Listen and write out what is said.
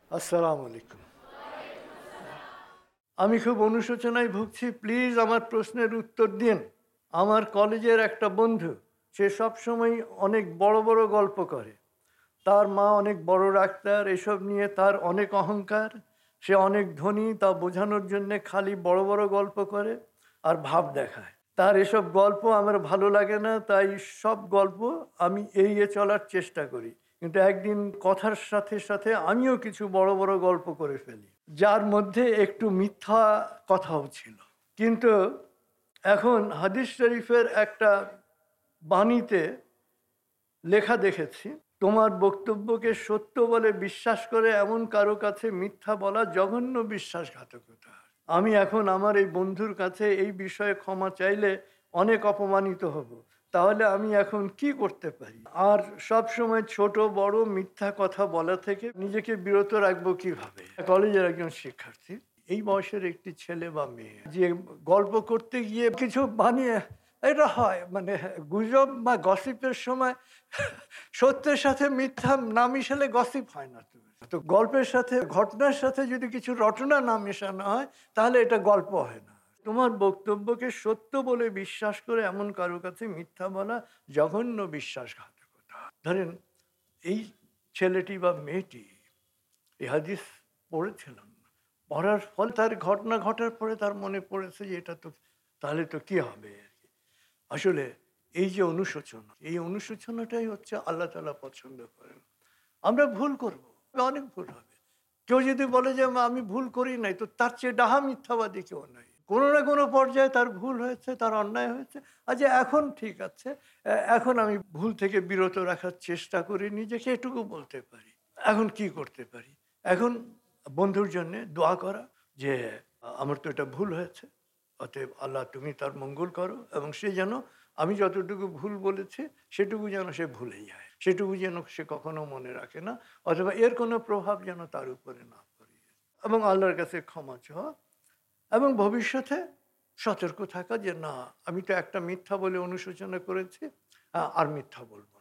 আসসালামু আলাইকুম। আমি খুব অনুশোচনায় ভুগছি। প্লিজ আমার প্রশ্নের উত্তর দিন। আমার কলেজের একটা বন্ধু, সে সবসময় অনেক বড়, বড় গল্প করে। তার মা অনেক বড় ডাক্তার, এসব নিয়ে তার অনেক অহংকার। সে অনেক ধনী, তা বোঝানোর জন্যে খালি বড়, বড় গল্প করে আর ভাব দেখায়। তার এসব গল্প আমার ভালো লাগে না, তাই সব গল্প আমি এড়িয়ে চলার চেষ্টা করি। কিন্তু একদিন কথার সাথে, সাথে আমিও কিছু বড়, বড় গল্প করে ফেলি, যার মধ্যে একটু মিথ্যা কথাও ছিল। কিন্তু এখন হাদিস শরীফের একটা বাণীতে লেখা দেখেছি, তোমার বক্তব্যকে সত্য বলে বিশ্বাস করে এমন কারো কাছে মিথ্যা বলা জঘন্য বিশ্বাসঘাতকতা। আমি এখন আমার এই বন্ধুর কাছে এই বিষয়ে ক্ষমা চাইলে অনেক অপমানিত হব। তাহলে আমি এখন কি করতে পারি? আর সব সময় ছোট বড় মিথ্যা কথা বলা থেকে নিজেকে বিরত রাখবো কিভাবে? কলেজের একজন শিক্ষার্থী, এই বয়সের একটি ছেলে বা মেয়ে যে গল্প করতে গিয়ে কিছু বানিয়ে, এটা হয় মানে গুজব বা গসিপের সময় সত্যের সাথে মিথ্যা না মিশালে গসিপ হয় না। তো গল্পের সাথে ঘটনার সাথে যদি কিছু রটনা না মেশানো হয় তাহলে এটা গল্প হয় না। তোমার বক্তব্যকে সত্য বলে বিশ্বাস করে এমন কারো কাছে মিথ্যা বলা জঘন্য বিশ্বাসঘাতকতা। ধরেন এই ছেলেটি বা মেয়েটি এই হাদিস পড়েছিলাম, পড়ার ফলে তার ঘটনা ঘটার পরে তার মনে পড়েছে যে এটা তো তাহলে তো কি হবে আর কি। আসলে এই যে অনুশোচনা, এই অনুশোচনাটাই হচ্ছে আল্লাহ তাআলা পছন্দ করেন। আমরা ভুল করব, অনেক ভুল হবে। কেউ যদি বলে যে আমি ভুল করি নাই, তো তার চেয়ে ডাহা মিথ্যাবাদী কেউ নাই। কোনো না কোনো পর্যায়ে তার ভুল হয়েছে, তার অন্যায় হয়েছে। আচ্ছা এখন ঠিক আছে, এখন আমি ভুল থেকে বিরত রাখার চেষ্টা করি নিজেকে, এটুকু বলতে পারি। এখন কি করতে পারি? এখন বন্ধুর জন্যে দোয়া করা যে আমার তো এটা ভুল হয়েছে। অতএব আল্লাহ তুমি তার মঙ্গল করো এবং সে যেন আমি যতটুকু ভুল বলেছি সেটুকু যেন সে ভুলে যায়। সেটুকু যেন সে কখনো মনে রাখে না, অথবা এর কোনো প্রভাব যেন তার উপরে না পড়ে। এবং আল্লাহর কাছে ক্ষমা চাওয়া এবং ভবিষ্যতে সতর্ক থাকা যে না, আমি তো একটা মিথ্যা বলে অনুশোচনা করেছি, আর মিথ্যা বলব